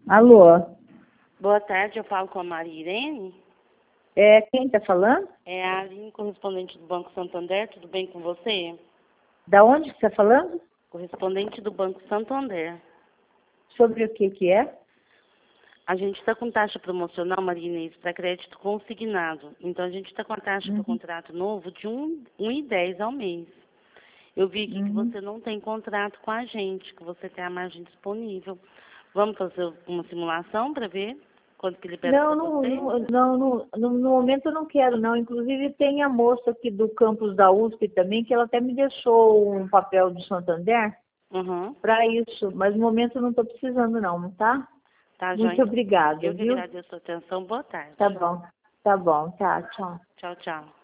Alô? Boa tarde, eu falo com a Maria Irene. É, quem está falando? É a Aline, correspondente do Banco Santander, tudo bem com você? Da onde você está falando? Correspondente do Banco Santander. Sobre o que é? A gente está com taxa promocional, Maria Inês, para crédito consignado. Então, a gente está com a taxa para contrato novo de 1,10 ao mês. Eu vi aqui que você não tem contrato com a gente, que você tem a margem disponível. Vamos fazer uma simulação para ver quanto que libera para você? No momento eu não quero, não. Inclusive tem a moça aqui do campus da USP também, que ela até me deixou um papel do Santander para isso. Mas no momento eu não estou precisando, não, tá? Tá, Muito joia. obrigada, Eu que viu? agradeço a sua atenção. Boa tarde. Tá bom, tá, tchau. Tchau, tchau.